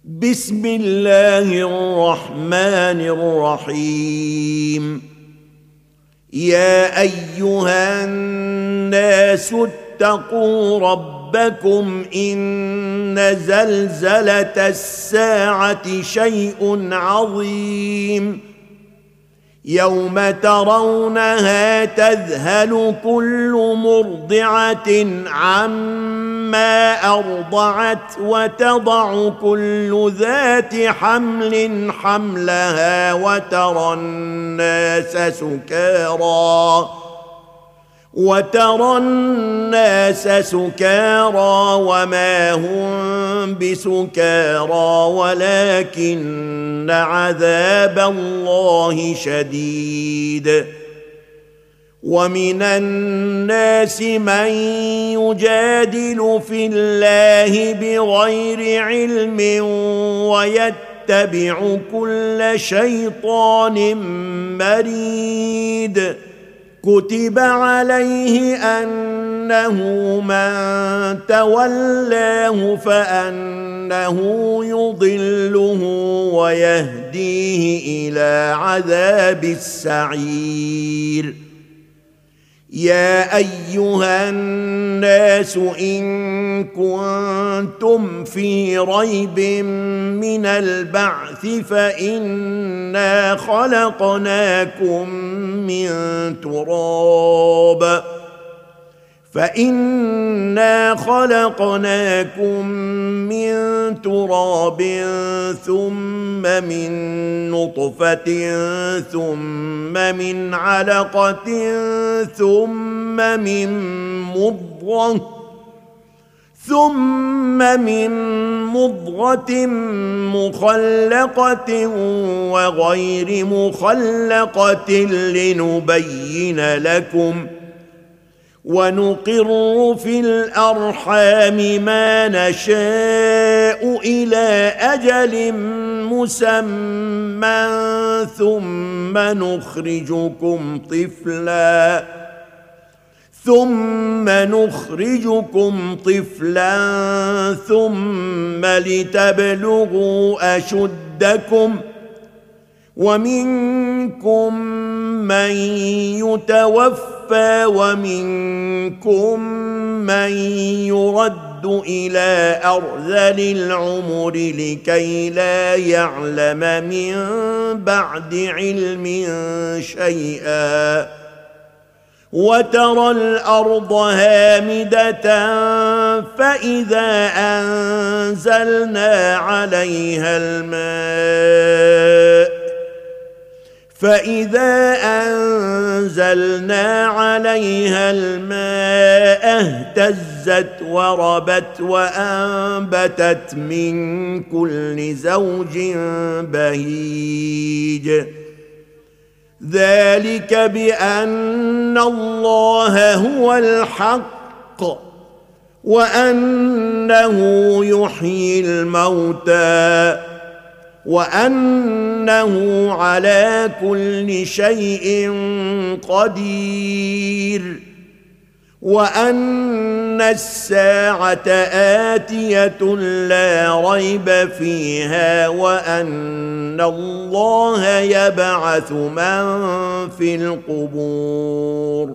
بسم الله الرحمن الرحيم. يا أيها الناس اتقوا ربكم إن زلزلة الساعة شيء عظيم يوم ترونها تذهل كل مرضعة عما أرضعت وتضع كل ذات حمل حملها وترى الناس سكارى وما هم بسكارى ولكن عذاب الله شديد. ومن الناس من يجادل في الله بغير علم ويتبع كل شيطان مريد. كتب عليه أنه من تولاه فأنه يضله ويهديه إلى عذاب السعير. يا أيها الناس إن كنتم في ريب من البعث فإنا خلقناكم من تراب ثم من نطفة ثم من علقة ثم من مضغة مخلقة وغير مخلقة لنبين لكم ونقر في الأرحام ما نشاء إلى أجل مسمى ثم نخرجكم طفلا ثم لتبلغوا أشدكم ومنكم من يتوفى ومنكم من يرد إلى أرذل العمر لكي لا يعلم من بعد علم شيئا. وترى الأرض هامدة فإذا أنزلنا عليها الماء اهتزت وربت وأنبتت من كل زوج بهيج. ذلك بأن الله هو الحق وأنه يحيي الموتى وأنه على كل شيء قدير وأن الساعة آتية لا ريب فيها وأن الله يبعث من في القبور.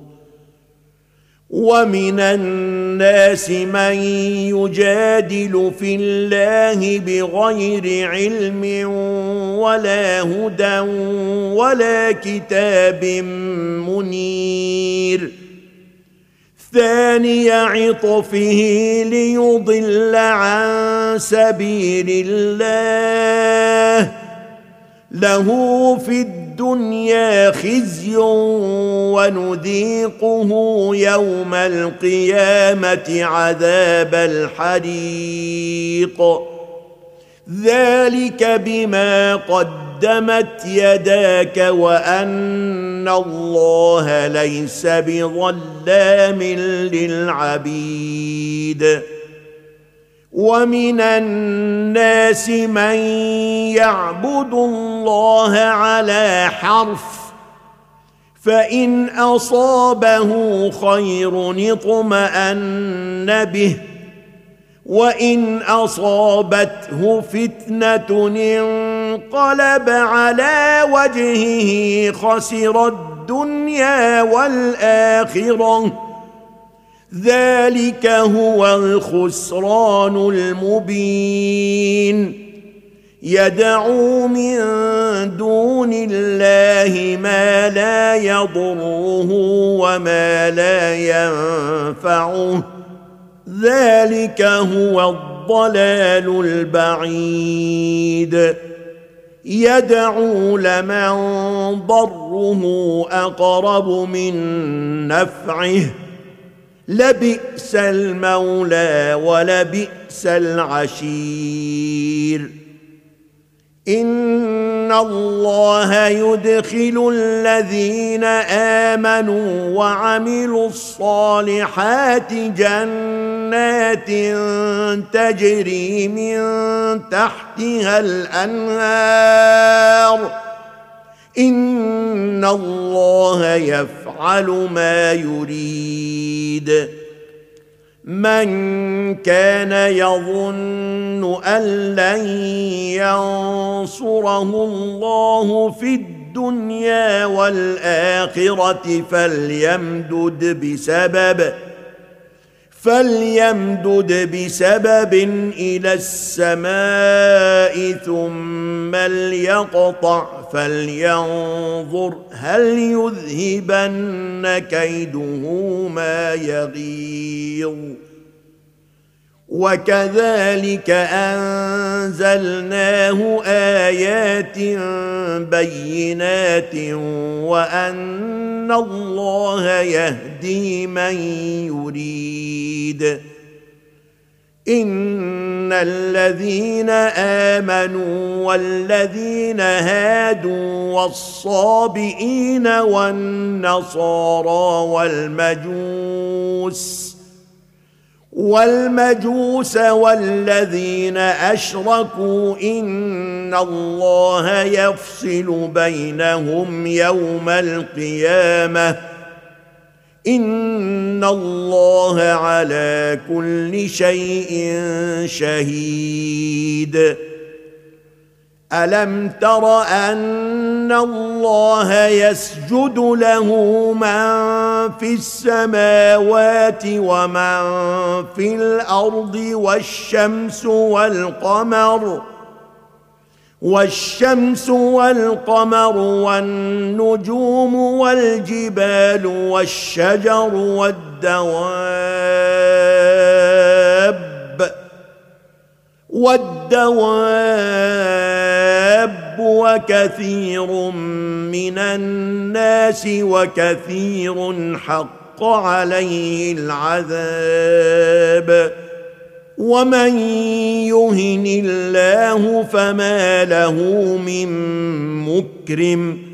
ومن الناس من يجادل في الله بغير علم ولا هدى ولا كتاب منير. ثاني عطفه ليضل عن سبيل الله له في الدنيا خزي ونذيقه يوم القيامة عذاب الحريق. ذلك بما قدمت يداك وأن الله ليس بظلام للعبيد. ومن الناس من يعبد الله على حرف فإن أصابه خير اطمأن به وإن أصابته فتنة انقلب على وجهه خسر الدنيا والآخرة ذلك هو الخسران المبين يدعو من دون الله ما لا يضره وما لا ينفعه ذلك هو الضلال البعيد يدعو لمن ضره أقرب من نفعه لبئس المولى ولبئس العشير إن الله يدخل الذين آمنوا وعملوا الصالحات جنات تجري من تحتها الأنهار إن الله يفعل ما يريد من كان يظن أن لن ينصره الله في الدنيا والآخرة فليمدد بسبب إلى السماء ثم ليقطع فلينظر هل يذهبن كيده ما يغيظ وكذلك أنزلناه آيات بينات وأن الله يهدي من يريد إن الذين آمنوا والذين هادوا والصابئين والنصارى والمجوس والذين أشركوا إن الله يفصل بينهم يوم القيامة إن الله على كل شيء شهيد ألم تر أن الله يسجد له من في السماوات ومن في الأرض والشمس والقمر والنجوم والجبال والشجر والدواب وكثير من الناس وكثير حق عليه العذاب ومن يهن الله فما له من مكرم